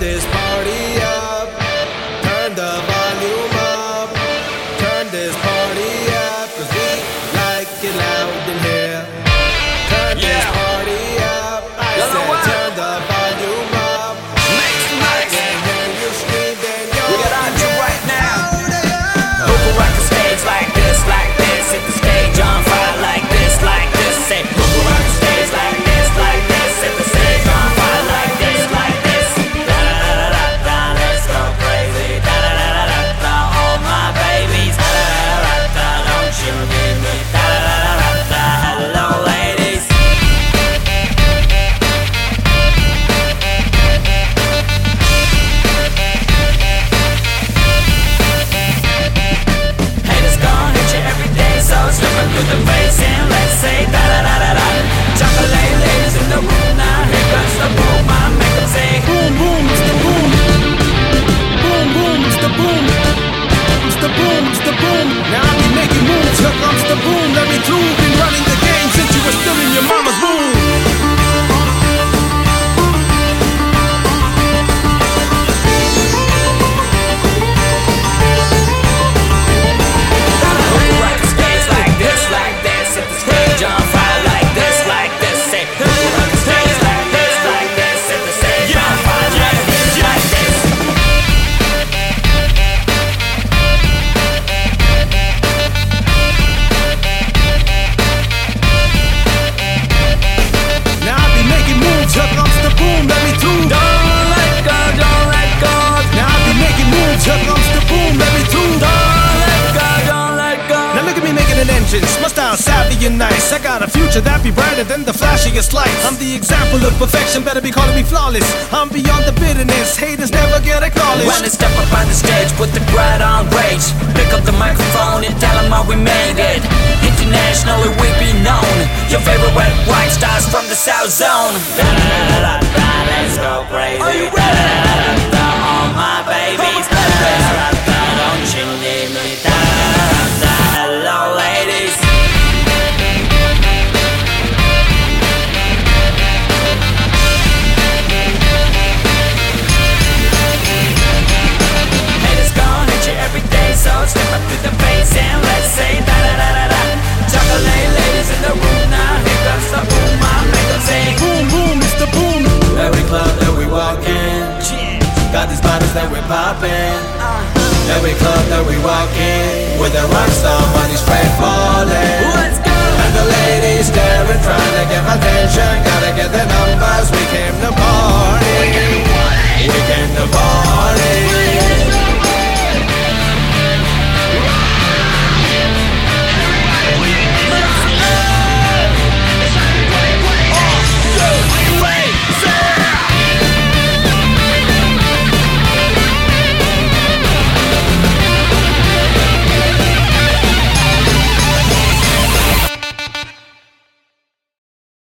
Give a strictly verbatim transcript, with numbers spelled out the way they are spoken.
this party up, turn the volume up, turn this party up, cause we like it loud in here. Turn yeah. this party up, I you said turn the volume up. Make some noise. I can hear you screaming, yo, we got on you right now. Who can rock the stage like this, like this? Hit the stage on fire like this, like this. Say, who can rock the stage like this, like this? Hit the stage on fire like this, like this. Da da da da da, let's go crazy. Da da da da da da, all my babies. Da da da da da, don't you need me? Da da da da da, hello ladies. Haters gon' hit you every day, so slipping through the face and let's say da da da da da. Chocolate ladies in the room now, here comes the boom. I make them say boom, boom, it's the boom. Boom, boom, it's the boom. It's the boom, it's the boom. Now I be making moves, here comes the boom. Let me through, been running the game since you were still in your mama's womb. rock the stage like this, like this. Hit the stage on fire like this, like this. Say, who can rock the stage like this, like this? Hit the stage on fire like this, like this. Now I be making moves, here comes the boom. Let me through. Don't let go, don't let go. Now I be making moves, here comes the boom. Let me through. Don't let go, don't let go. Now look at me making an engine, my style savvy and nice. I got a future that be brighter than the flashiest lights. I'm the example of perfection, better be calling me flawless. I'm beyond the bitterness, haters never get acknowledged. When I step up on the stage, put the crowd on rage. Pick up the microphone and tell them how we made it. Internationally we be known. Your favorite red white stars from the South Zone. Da da da da da, let's go crazy. Are you ready? Da da da da, all my babies. Da da da da, don't you need me? Da da da da, hello ladies. Haters gon' hit you every day, so step up to the face and let's say da da da da da. Chocolate ladies in the room now, here comes the boom. I make them say boom, boom, it's the boom. Every club that we walk in, got these bottles that we're popping. Every club that we walk in, with a rock star money straight falling. let's go. And the ladies staring, trying to get my attention. Gotta get the numbers, we can't